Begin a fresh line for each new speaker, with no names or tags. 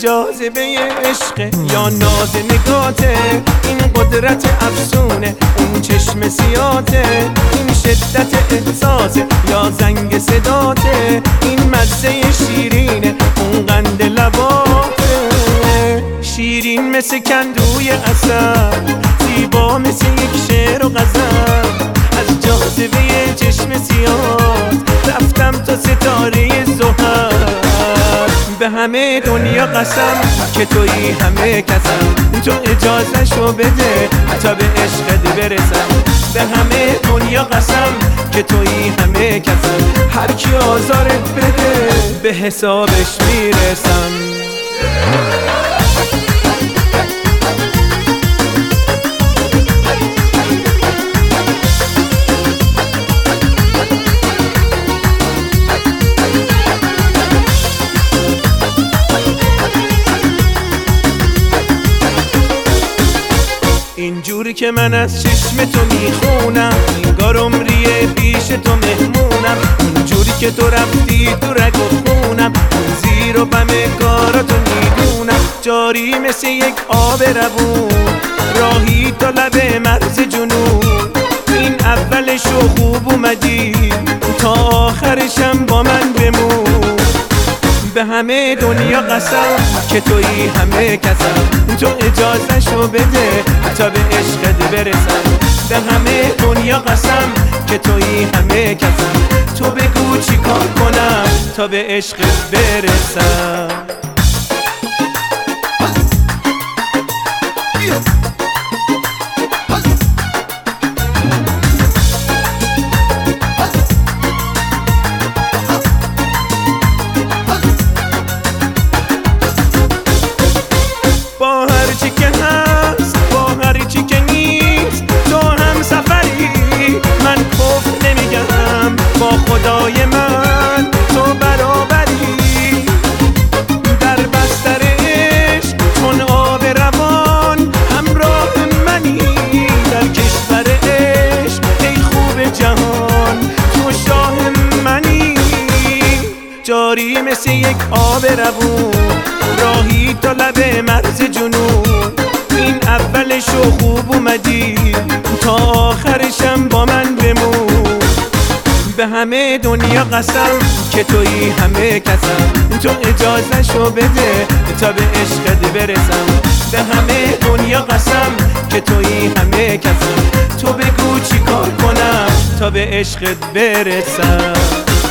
جاذبه عشق یا ناز نگاته، این قدرت افسونه اون چشم سیاته، این شدت احساسه یا زنگ صداته، این مزه شیرینه اون قند لباته. شیرین مثل کندوی عسل، زیبا مثل یک شعر و غزل، از جاذبه چشم سیاه رفتم تا ستاره زحل. به همه دنیا قسم که تویی همه کسم، تو اجازه شو بده تا به عشقت برسم. به همه دنیا قسم که تویی همه کسم، هر کی آزارت بده به حسابش میرسم. اینجوری که من از چشم تو میخونم، انگار عمریه پیش تو مهمونم. اینجوری که تو رفتی تو رگ و خونم، زیر و بم کاراتو میدونم. جاری مثل یک آب روون، راهی تا لب مرز جنون. این اولش رو خوب اومدی، تا آخرشم با من بمون. به همه دنیا قسم که تویی همه کسم، تو اجازه شو بده تا به عشقت برسم. به همه دنیا قسم که تویی همه کسم، تو بگو چی کار کنم تا به عشقت برسم. با هر چی که هست با هر چی که نیست، تو هم سفری من کفر نمیگم. با خدای من تو برابری، در بستر عشق چون آب روان همراه منی. در کشور عشق ای خوب جهان تو شاه منی. جاری مثل یک آب روون، راهی تا لب مرز جنون. این اولشو خوب اومدی، تا آخرشم با من بمون. به همه دنیا قسم که تویی همه کسم، تو اجازه شو بده تا به عشقت برسم. به همه دنیا قسم که تویی همه کسم، تو بگو چی کار کنم تا به عشقت برسم.